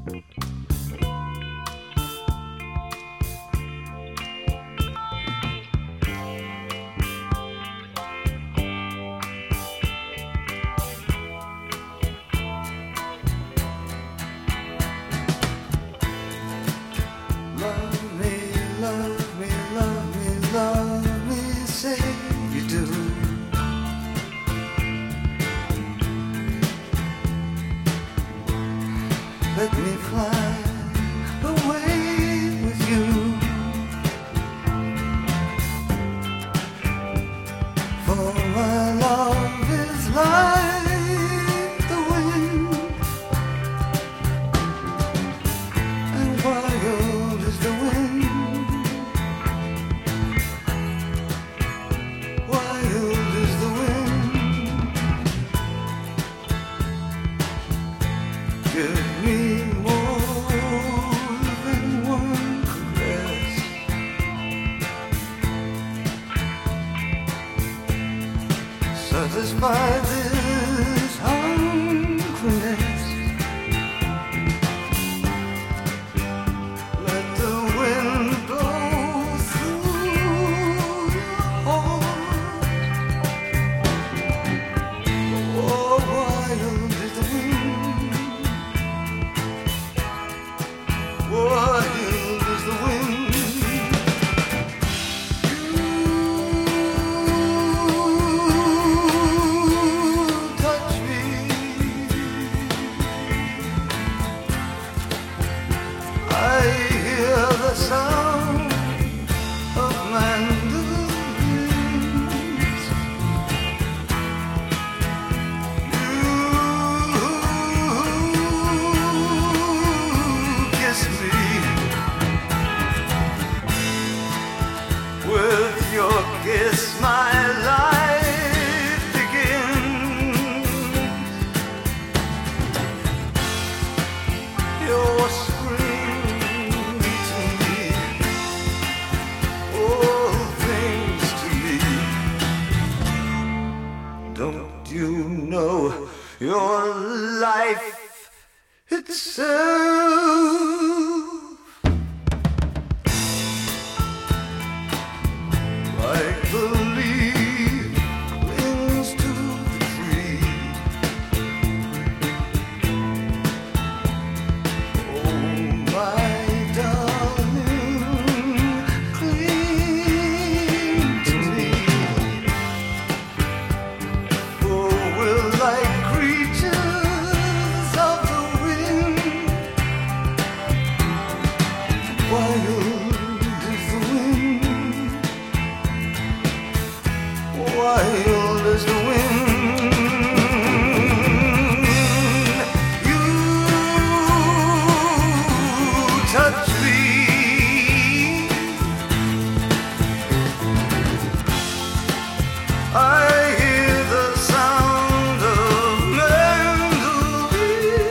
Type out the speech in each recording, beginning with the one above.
Let me fly away with you. For my love is like the wind, and wild is the wind. Wild is the wind. Give me more than one caress. Satisfy this hungriness. Let the wind blow through your heart. Oh, wild is the wind. Wild is the wind. You touch me. I hear the sound of mandolins. You kiss me. With your kiss, my life begins. Your spring to me, all things to me. Don't you know your life itself? Like the leaf clings to the tree. Oh, my darling, cling to me. For we're like creatures of the wind. Wild is the wind. Wild is the wind. You touch me. I hear the sound of mandolins.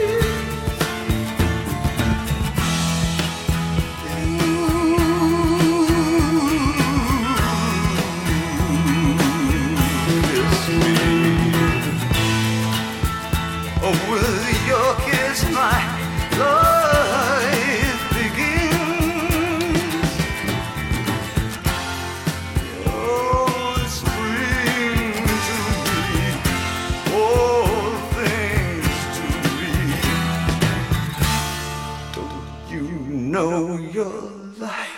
Kiss me. Oh, with your kiss, my life begins. Oh, spring to me, all things to me. Don't you know your life